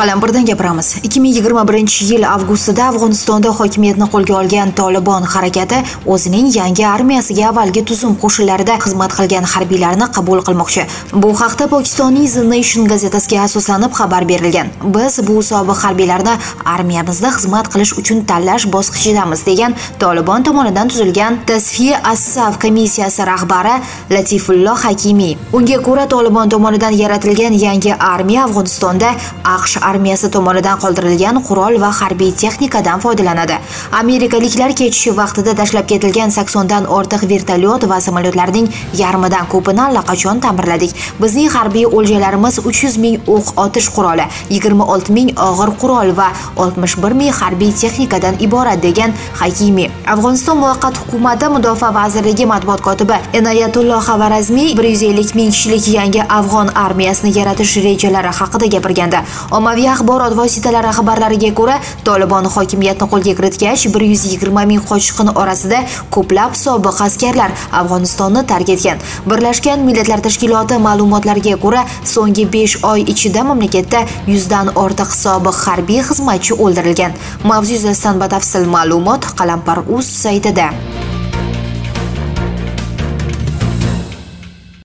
Qalampirdan gapiramiz. 2021-yil avgustida Afg'onistonda hokimiyatni qo'lga olgan Tolibon harakati o'zining yangi armiyasiga avvalgi tuzum qo'shinlarida xizmat qilgan harbiylarni qabul qilmoqchi. Bu haqda Pokistonning The Nation gazetasiga asoslanib xabar berilgan. Biz bu sobiq harbiylarni armiyamizda xizmat qilish uchun tanlash bosqichidamiz degan Tolibon tomonidan tuzilgan Tasfiya as-Saf komissiyasi rahbari Latifulloh Hakimiy. Unga ko'ra Tolibon tomonidan yaratilgan yangi armiya Afg'onistonda AQSh armiyasi tomonidan qoldirilgan qurol va harbiy texnikadan foydalanadi. Amerikaliklar ketishi vaqtida tashlab ketilgan 80 dan ortiq vertolyot va samolyotlarning yarmidan ko'pini allaqachon ta'mirladik. Bizning harbiy o'ljalarimiz 300 ming o'q otish quroli, 26 ming og'ir qurol va 61 ming harbiy texnikadan iborat degan Hakimiy. Afg'oniston muvaqqat hukumati mudofaa vazirligi matbuot kotibi Inoyatulloh Xavarazmiy 150 ming kishilik yangi afg'on armiyasini yaratish rejalari haqida gapirganda, ommaviy axborot vositalari xabarlariga ko'ra, Tolibon hokimiyatni qo'lga kiritgach 120 ming qochqin orasida ko'plab sobiq askarlar Afg'onistonni tark etgan. Birlashgan Millatlar Tashkiloti ma'lumotlariga ko'ra, so'nggi 5 oy ichida mamlakatda 100 dan ortiq sobiq harbiy xizmatchi o'ldirilgan. Mavzu yuzasidan batafsil ma'lumot Qalampir.uz saytida.